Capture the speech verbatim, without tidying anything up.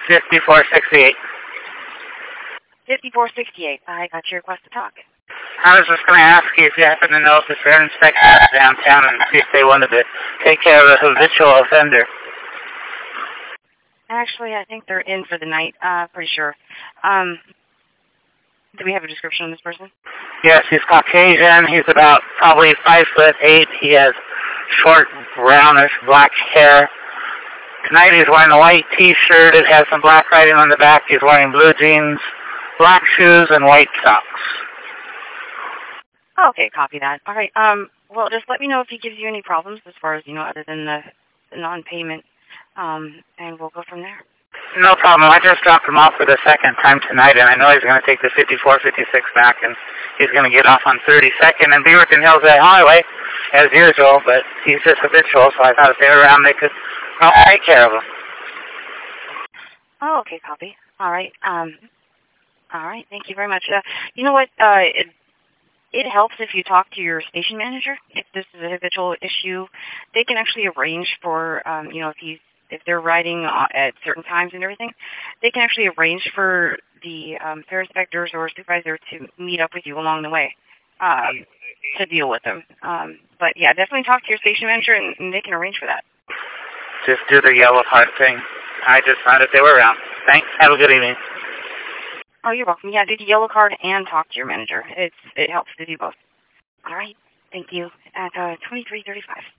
fifty-four sixty-eight. fifty-four sixty-eight. I got your request to talk. I was just going to ask you if you happen to know if they're inspecting downtown and see if they wanted to take care of a habitual offender. Actually, I think they're in for the night. Uh, pretty sure. Um, do we have a description of this person? Yes, he's Caucasian. He's about probably five foot eight. He has short, brownish, black hair. Tonight he's wearing a white T-shirt. It has some black writing on the back. He's wearing blue jeans, black shoes, and white socks. Oh, okay, copy that. All right. Um, well, just let me know if he gives you any problems as far as, you know, other than the, the non-payment, um, and we'll go from there. No problem. I just dropped him off for the second time tonight, and I know he's going to take the fifty-four fifty-six back, and he's going to get off on thirty-second and Beaverton Hills Highway, as usual, but he's just habitual, so I thought if they were around, they could help take care of him. Oh, okay, copy. All right. Um, all right. Thank you very much. Uh, you know what? Uh, it, it helps if you talk to your station manager. If this is a habitual issue, they can actually arrange for, um, you know, if he's if they're riding at certain times and everything, they can actually arrange for the um, fare inspectors or supervisor to meet up with you along the way um, to deal with them. Um, but yeah, definitely talk to your station manager, and, and they can arrange for that. Just do the yellow card thing. I just found if they were around. Thanks. Have a good evening. Oh, you're welcome. Yeah, do the yellow card and talk to your manager. It's it helps to do both. All right. Thank you. At uh, twenty-three thirty-five.